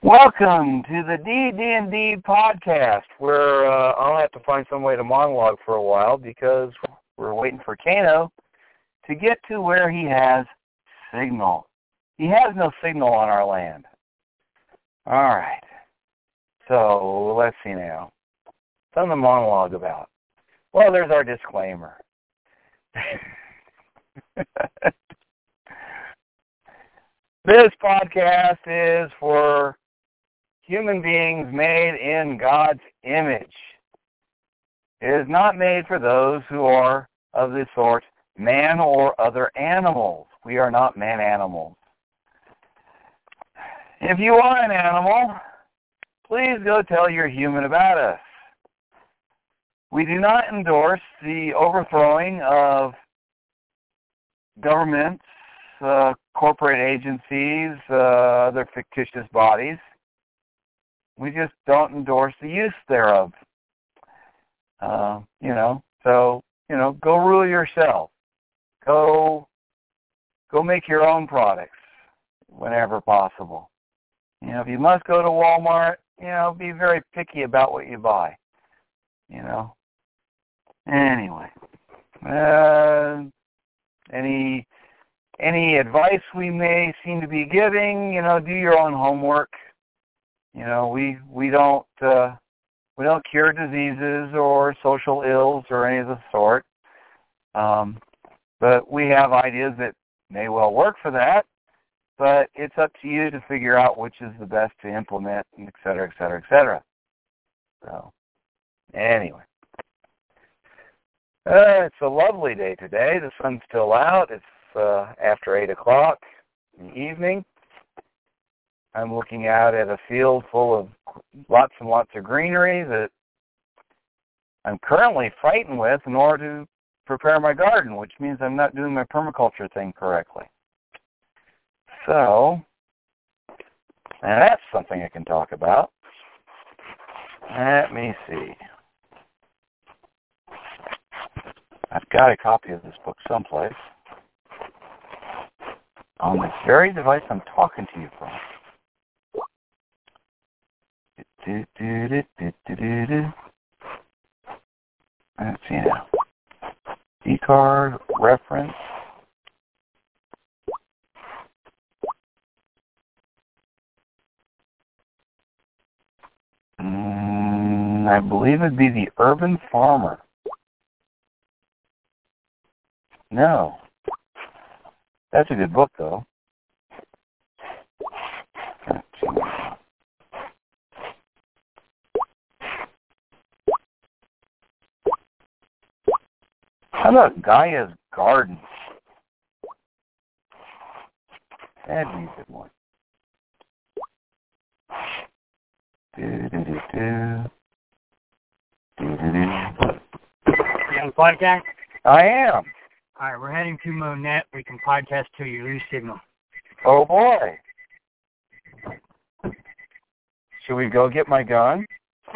Welcome to the DD&D podcast, where I'll have to find some way to monologue for a while because we're waiting for Kano to get to where he has signal. He has no signal on our land. All right. So let's see now. Something to monologue about. Well, there's our disclaimer. This podcast is for human beings made in God's image. It is not made for those who are of the sort man or other animals. We are not man-animals. If you are an animal, please go tell your human about us. We do not endorse the overthrowing of governments, corporate agencies, other fictitious bodies. We just don't endorse the use thereof. Go rule yourself. Go make your own products whenever possible. If you must go to Walmart, be very picky about what you buy. Anyway, any advice we may seem to be giving, do your own homework. We don't cure diseases or social ills or any of the sort. But we have ideas that may well work for that. But it's up to you to figure out which is the best to implement, et cetera, et cetera, et cetera. So, anyway. It's a lovely day today. The sun's still out. It's after 8 o'clock in the evening. I'm looking out at a field full of lots and lots of greenery that I'm currently fighting with in order to prepare my garden, which means I'm not doing my permaculture thing correctly. So, and that's something I can talk about. Let me see. I've got a copy of this book someplace on the very device I'm talking to you from. Let's see now. D-card, reference. I believe it'd be The Urban Farmer. No. That's a good book, though. How about Gaia's Garden? That'd be a good one. You on the podcast? I am. All right, we're heading to Monette. We can podcast till you lose signal. Oh, boy. Should we go get my gun?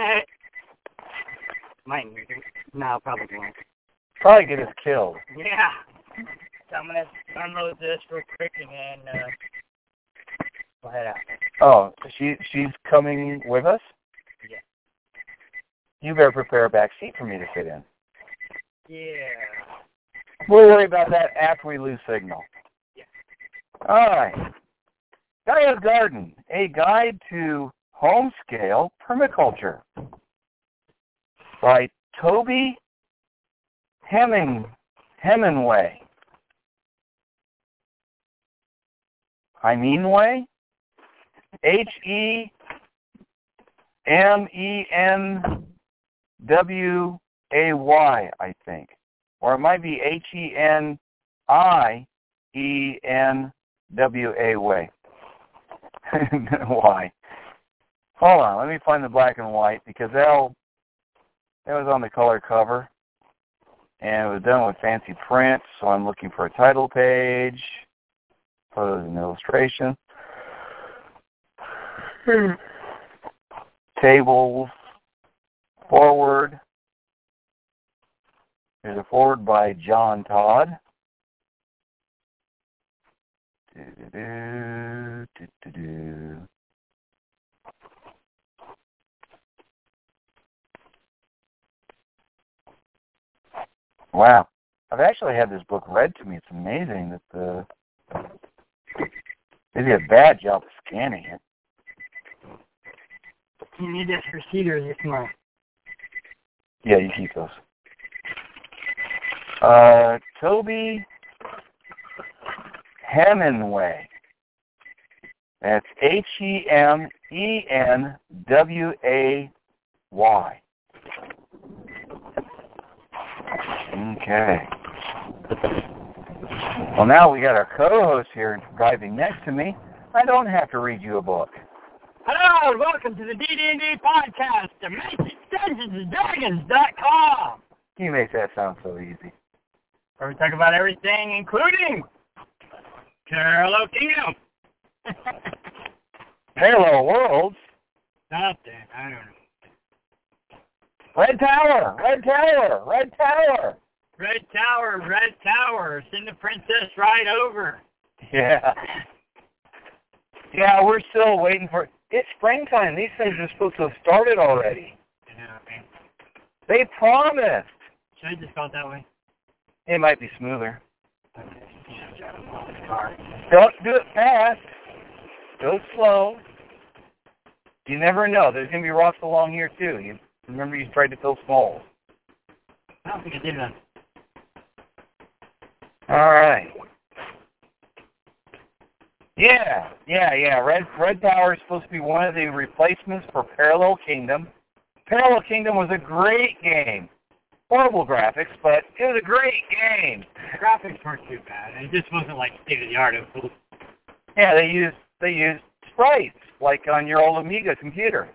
Might need it. No, probably won't. Probably get us killed. Yeah. So I'm going to unload this real quick and then we'll head out. Oh, she's coming with us? Yeah. You better prepare a back seat for me to sit in. Yeah. We'll worry about that after we lose signal. Yeah. All right. Gaia's Garden, a guide to home-scale permaculture by Toby Hemenway. Hemenway? Hemenway, I think. Or it might be Heienwa. Why? Hold on, let me find the black and white because that was on the color cover. And it was done with fancy print, so I'm looking for a title page, photos and illustration, tables, forward. There's a forward by John Todd. Wow. I've actually had this book read to me. It's amazing that they did a bad job of scanning it. You need this for Cedar this month. Yeah, you keep those. Toby Hemenway. That's Hemenway. Okay. Well, now we got our co-host here driving next to me. I don't have to read you a book. Hello, and welcome to the DD&D podcast, DimensionsDungeonsDragons.com. You make that sound so easy. Where we talk about everything, including Parallel Kingdom. Parallel Worlds? Nothing, I don't know. Red Tower! Red Tower! Red Tower! Red Tower, Red Tower. Send the princess right over. Yeah. Yeah, we're still waiting for... It's springtime. These things are supposed to have started already. Yeah, okay. They promised. Should I just call it that way? It might be smoother. Okay. Car. Don't do it fast. Go slow. You never know. There's going to be rocks along here, too. You remember you tried to fill smalls. I don't think I did that. All right. Yeah. Red Tower is supposed to be one of the replacements for Parallel Kingdom. Parallel Kingdom was a great game. Horrible graphics, but it was a great game. The graphics weren't too bad. It just wasn't like state of the art. It was cool. Yeah, they used sprites like on your old Amiga computer.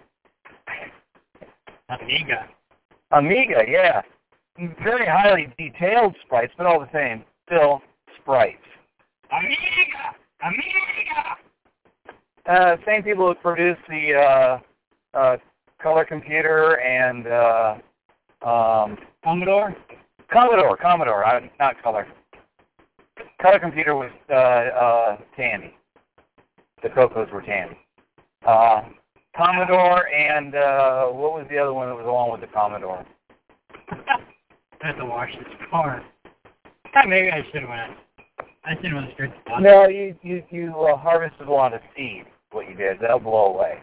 Amiga, yeah. Very highly detailed sprites, but all the same, still sprites. Amiga! Same people who produced the Color Computer and Commodore? Commodore, not Color. Color Computer was Tandy. The Cocos were Tandy. Commodore and what was the other one that was along with the Commodore? I have to wash this car. Maybe I should have went. I should have went straight to the No, you harvested a lot of seed. What you did, that'll blow away.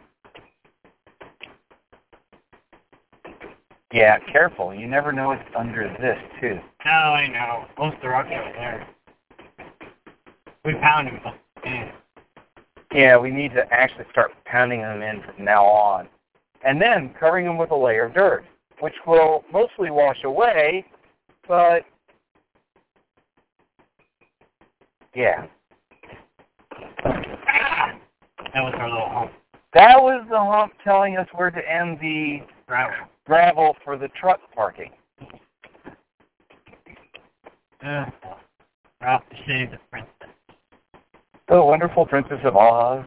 Yeah, careful. You never know what's under this too. Oh, I know. Most of the rocks are there. We pound them. Yeah. Yeah, we need to actually start pounding them in from now on. And then covering them with a layer of dirt, which will mostly wash away, but yeah. That was our little hump. That was the hump telling us where to end the gravel for the truck parking. We're off to save the princess. The wonderful Princess of Oz.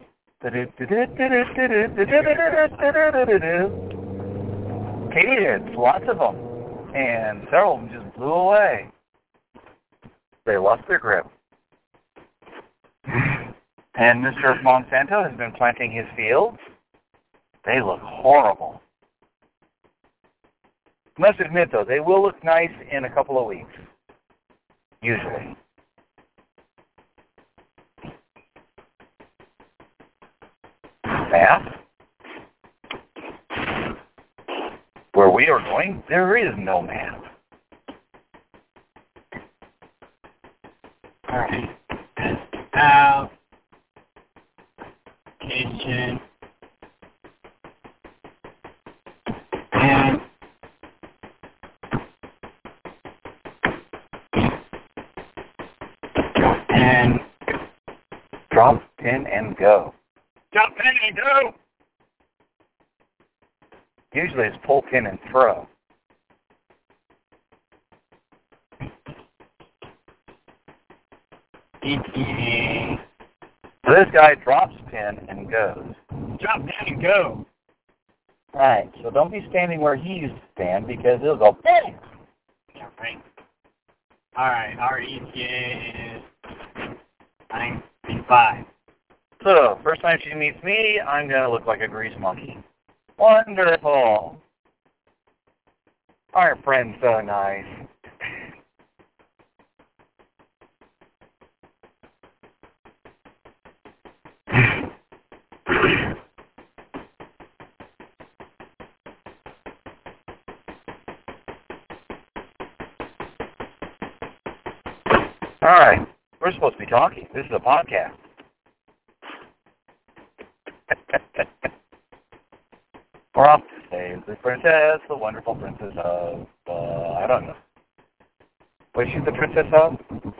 Kids, lots of them. And several of them just blew away. They lost their grip. And Mr. Monsanto has been planting his fields. They look horrible. Must admit, though, they will look nice in a couple of weeks. Usually. Map? Where we are going, there is no map. Alright. Out. Kitchen. And drop pin and go. Drop pin and go. Usually it's pull pin and throw. So this guy drops pin and goes. Drop pin and go. Right. So don't be standing where he used to stand because it'll go bang. Yeah, right. Alright, our ETA is 9:55. So, first time she meets me, I'm going to look like a grease monkey. Wonderful. Aren't friends so nice? We're supposed to be talking. This is a podcast. We're off to save the princess, the wonderful princess of, I don't know. What is she the princess of?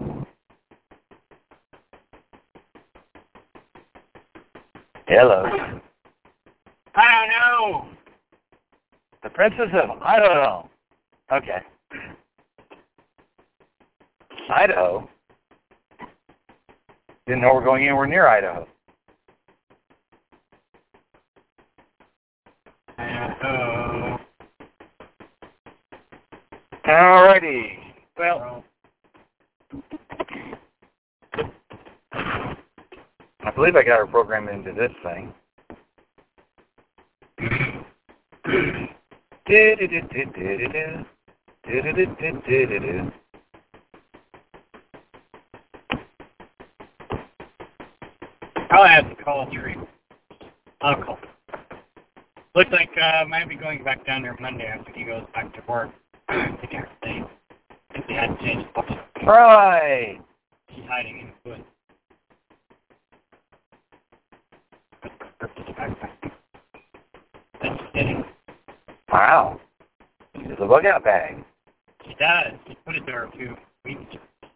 Hello. I don't know. The princess of, I don't know. Okay. Idaho? Didn't know we're going anywhere near Idaho. Alrighty. Well, I believe I got her programmed into this thing. I'll have to call Tree. I'll call. Looks like I might be going back down there Monday after he goes back to work. I think they had to change the books. Right. She's hiding in the woods. That's kidding. Wow. It's a bug out bag. She does. She put it there a few weeks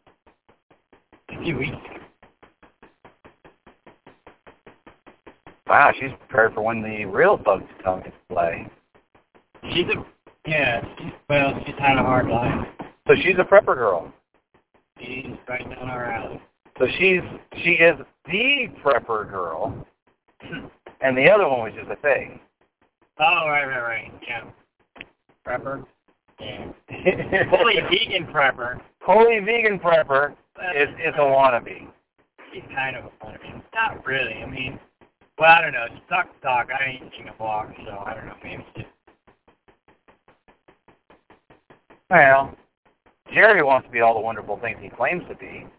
ago. Wow, she's prepared for when the real bugs come into play. She's had a hard life. So she's a prepper girl. She's right down our alley. So she is the prepper girl, and the other one was just a thing. Oh, right. Yeah. Prepper. Yeah. Fully vegan prepper. Fully vegan prepper is a wannabe. She's kind of a wannabe. Not really. I mean, well, I don't know. She talks the talk. I ain't seen a blog, so I don't know. Maybe she just... Well, Jerry wants to be all the wonderful things he claims to be.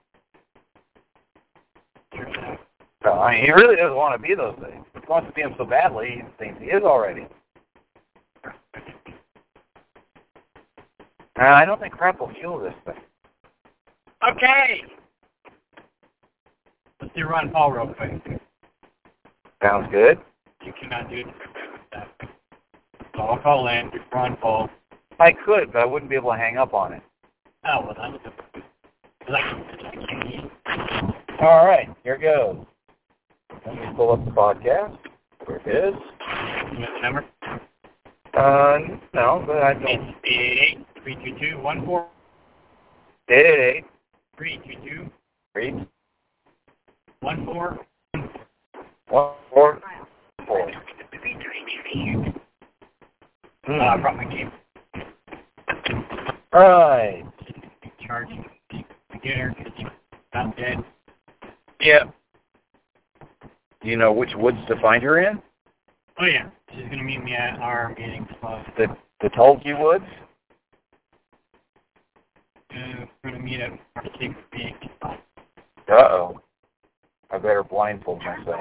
So, I mean, he really doesn't want to be those things. He wants to be them so badly, he thinks he is already. I don't think crap will fuel this thing. Okay! Let's do Ron Paul real quick. Sounds good. You cannot do that. So I'll call in Ron Paul. I could, but I wouldn't be able to hang up on it. Oh, well, that's good. All right, here goes. Let me pull up the podcast. There it is. You know the number? No, but I don't. It's 888-322-14. 888. 322. 3. 14. 144. I brought my game. All right. Charging the getter because he's not dead. Yep. Do you know which woods to find her in? Oh, yeah. She's going to meet me at our meeting spot. The Tulgey Woods? We're going to meet at our secret meeting spot. Uh-oh. I better blindfold myself.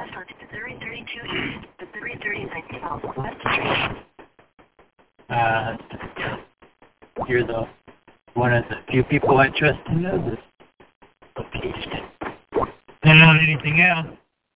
You're one of the few people I trust to know this location. Don't know anything else.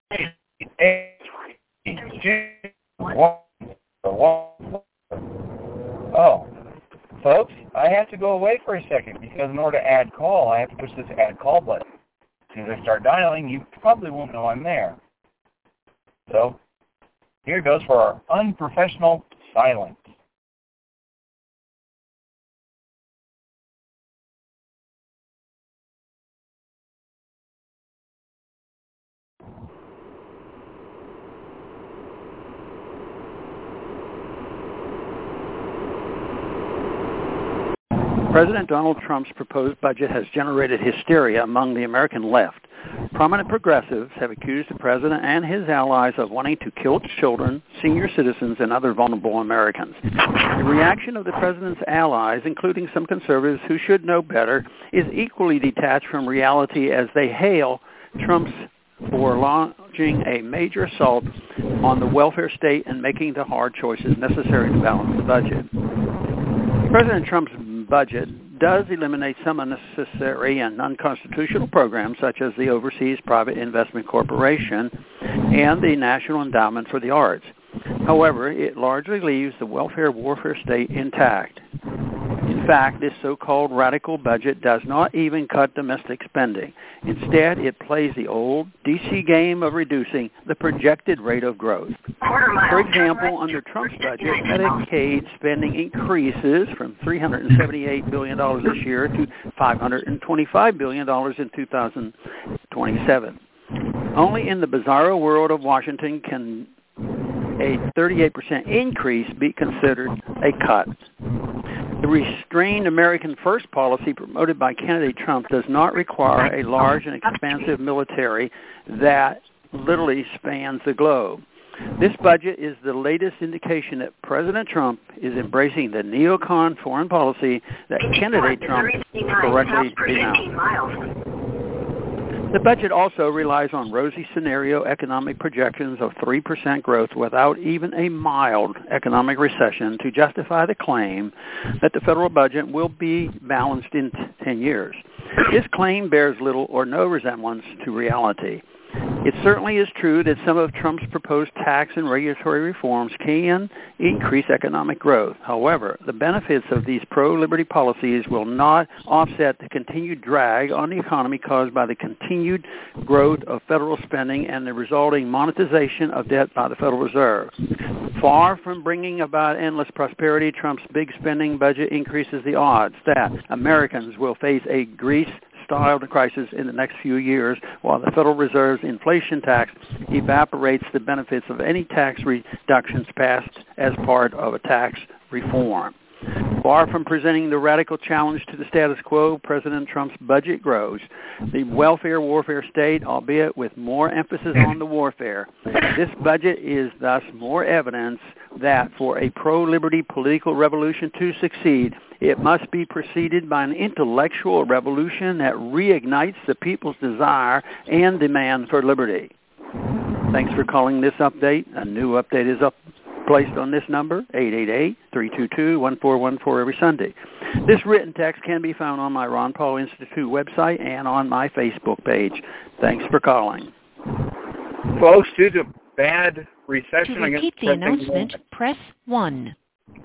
Oh, folks, I have to go away for a second because in order to add call, I have to push this add call button. As soon as I start dialing, you probably won't know I'm there. So, here goes for our unprofessional silence. President Donald Trump's proposed budget has generated hysteria among the American left. Prominent progressives have accused the president and his allies of wanting to kill children, senior citizens, and other vulnerable Americans. The reaction of the president's allies, including some conservatives who should know better, is equally detached from reality as they hail Trump's for launching a major assault on the welfare state and making the hard choices necessary to balance the budget. President Trump's budget does eliminate some unnecessary and unconstitutional programs such as the Overseas Private Investment Corporation and the National Endowment for the Arts. However, it largely leaves the welfare-warfare state intact. In fact, this so-called radical budget does not even cut domestic spending. Instead, it plays the old D.C. game of reducing the projected rate of growth. For example, under Trump's budget, Medicaid spending increases from $378 billion this year to $525 billion in 2027. Only in the bizarro world of Washington can a 38% increase be considered a cut. The restrained American First policy promoted by candidate Trump does not require a large and expansive military that literally spans the globe. This budget is the latest indication that President Trump is embracing the neocon foreign policy that candidate Trump correctly denounced. The budget also relies on rosy scenario economic projections of 3% growth without even a mild economic recession to justify the claim that the federal budget will be balanced in 10 years. This claim bears little or no resemblance to reality. It certainly is true that some of Trump's proposed tax and regulatory reforms can increase economic growth. However, the benefits of these pro-liberty policies will not offset the continued drag on the economy caused by the continued growth of federal spending and the resulting monetization of debt by the Federal Reserve. Far from bringing about endless prosperity, Trump's big spending budget increases the odds that Americans will face a Greece-styled crisis in the next few years, while the Federal Reserve's inflation tax evaporates the benefits of any tax reductions passed as part of a tax reform. Far from presenting the radical challenge to the status quo, President Trump's budget grows the welfare-warfare state, albeit with more emphasis on the warfare. This budget is thus more evidence that for a pro-liberty political revolution to succeed, it must be preceded by an intellectual revolution that reignites the people's desire and demand for liberty. Thanks for calling this update. A new update is placed on this number, 888-322-1414 every Sunday. This written text can be found on my Ron Paul Institute website and on my Facebook page. Thanks for calling. Folks, due to bad recession... To repeat the announcement, press 1.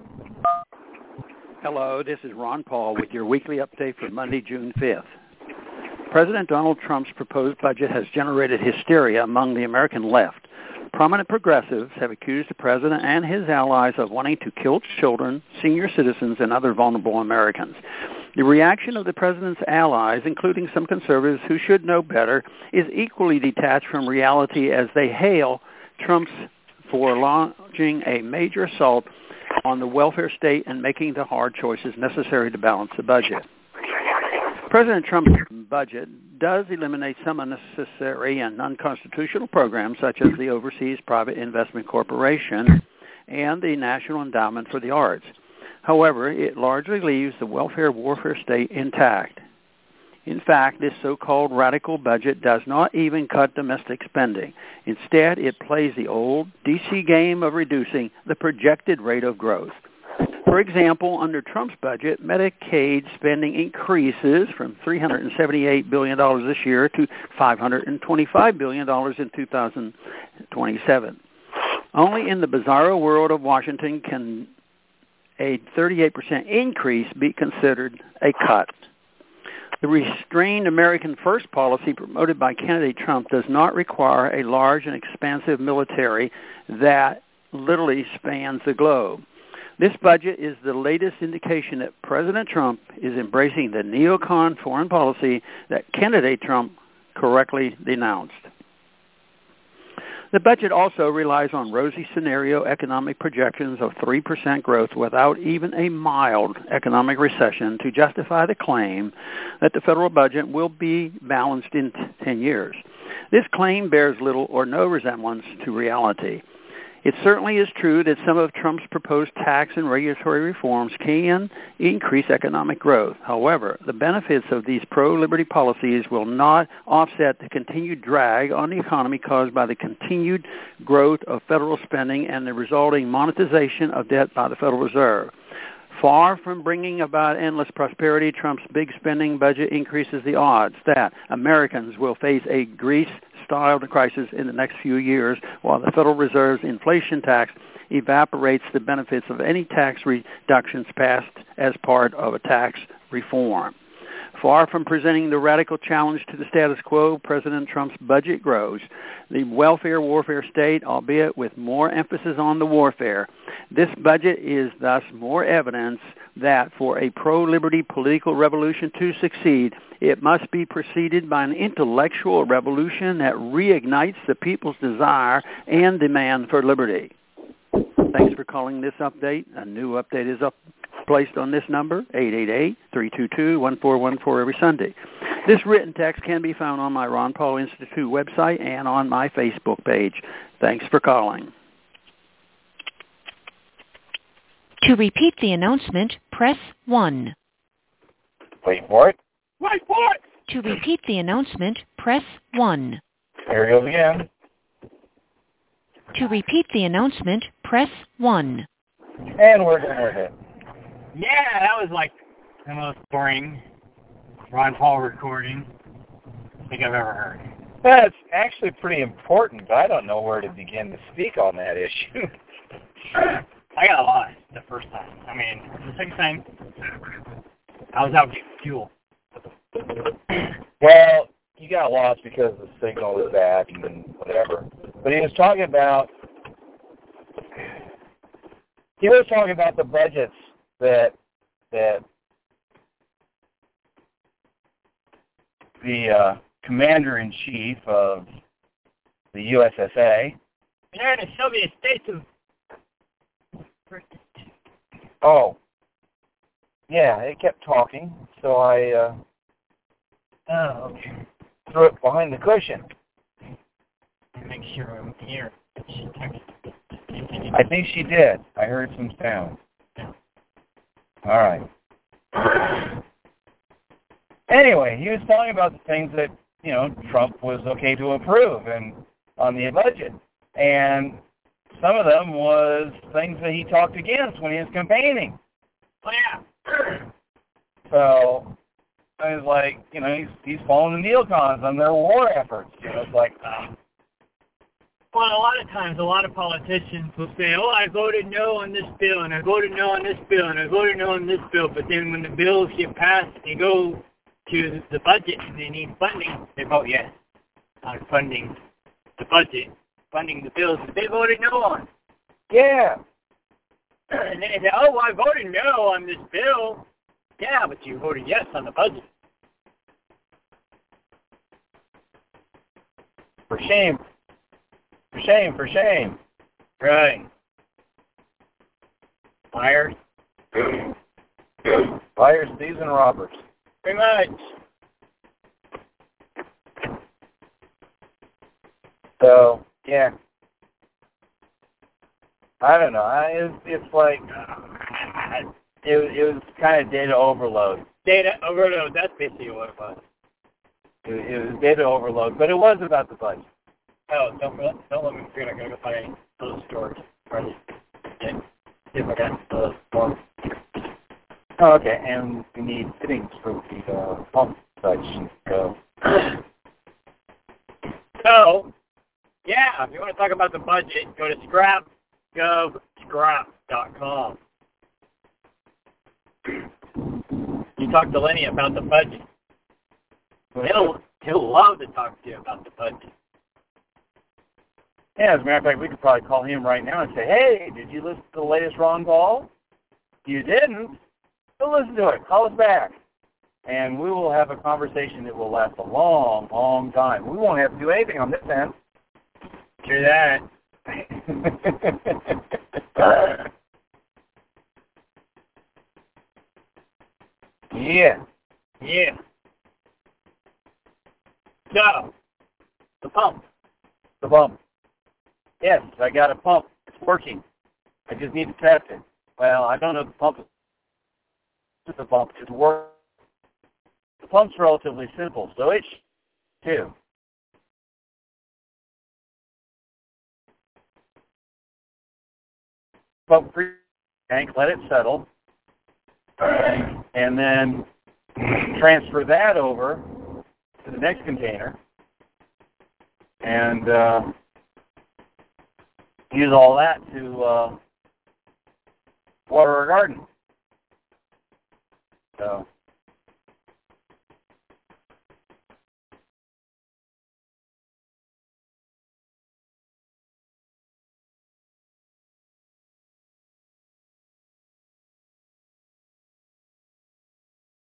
Hello, this is Ron Paul with your weekly update for Monday, June 5th. President Donald Trump's proposed budget has generated hysteria among the American left. Prominent progressives have accused the president and his allies of wanting to kill children, senior citizens, and other vulnerable Americans. The reaction of the president's allies, including some conservatives who should know better, is equally detached from reality as they hail Trump for launching a major assault on the welfare state and making the hard choices necessary to balance the budget. President Trump's budget does eliminate some unnecessary and unconstitutional programs such as the Overseas Private Investment Corporation and the National Endowment for the Arts. However, it largely leaves the welfare-warfare state intact. In fact, this so-called radical budget does not even cut domestic spending. Instead, it plays the old D.C. game of reducing the projected rate of growth. For example, under Trump's budget, Medicaid spending increases from $378 billion this year to $525 billion in 2027. Only in the bizarro world of Washington can a 38% increase be considered a cut. The restrained American First policy promoted by candidate Trump does not require a large and expansive military that literally spans the globe. This budget is the latest indication that President Trump is embracing the neocon foreign policy that candidate Trump correctly denounced. The budget also relies on rosy scenario economic projections of 3% growth without even a mild economic recession to justify the claim that the federal budget will be balanced in 10 years. This claim bears little or no resemblance to reality. It certainly is true that some of Trump's proposed tax and regulatory reforms can increase economic growth. However, the benefits of these pro-liberty policies will not offset the continued drag on the economy caused by the continued growth of federal spending and the resulting monetization of debt by the Federal Reserve. Far from bringing about endless prosperity, Trump's big spending budget increases the odds that Americans will face a Greece-style crisis in the next few years, while the Federal Reserve's inflation tax evaporates the benefits of any tax reductions passed as part of a tax reform. Far from presenting the radical challenge to the status quo, President Trump's budget grows the welfare-warfare state, albeit with more emphasis on the warfare. This budget is thus more evidence that for a pro-liberty political revolution to succeed, it must be preceded by an intellectual revolution that reignites the people's desire and demand for liberty. Thanks for calling this update. A new update is placed on this number, 888-322-1414 every Sunday. This written text can be found on my Ron Paul Institute website and on my Facebook page. Thanks for calling. To repeat the announcement, press 1. Wait for it. Wait for it! To repeat the announcement, press 1. Here it goes again. To repeat the announcement, press 1. And we're done with it. Yeah, that was like the most boring Ron Paul recording I think I've ever heard. That's actually pretty important, but I don't know where to begin to speak on that issue. I got lost the first time. I mean, the second time, I was out getting fuel. Well, you got lost because the signal was bad and whatever. But he was talking about the budgets that the commander-in-chief of the USSA. Yeah, the Soviet states of... Oh. Yeah, it kept talking, so I okay. threw it behind the cushion. Make sure I'm here. I think she did. I heard some sound. All right. Anyway, he was talking about the things that, Trump was okay to approve and on the budget. And some of them was things that he talked against when he was campaigning. Oh, yeah. So I was like, he's following the neocons on their war efforts. It's like, Well, a lot of times, a lot of politicians will say, oh, I voted no on this bill, and I voted no on this bill, and I voted no on this bill. But then when the bills get passed, they go to the budget and they need funding, they vote yes on funding the budget, funding the bills that they voted no on. yeah. And then they say, oh, well, I voted no on this bill. Yeah, but you voted yes on the budget. For shame. For shame, for shame. Right. Liars. Liars, thieves, and robbers. Pretty much. So, yeah. I don't know. It's like, it was kind of data overload. Data overload, that's basically what it was. It was data overload, but it was about the budget. Oh, don't let me forget. I gotta go find those storage. Or see if I got those forms. Oh, okay, and we need fittings for the pump such. So, yeah, if you want to talk about the budget, go to scrapgovscrap.com. You talk to Lenny about the budget. He'll love to talk to you about the budget. Yeah, as a matter of fact, we could probably call him right now and say, hey, did you listen to the latest Ron Paul? You didn't? So listen to it. Call us back. And we will have a conversation that will last a long, long time. We won't have to do anything on this end. Hear that? Yeah. Yeah. So, the pump. The pump. Yes, I got a pump. It's working. I just need to test it. Well, I don't know if the pump is the pump. It's working. The pump's relatively simple, so it's too. Pump free tank, let it settle. and then transfer that over to the next container, and use all that to water our garden. So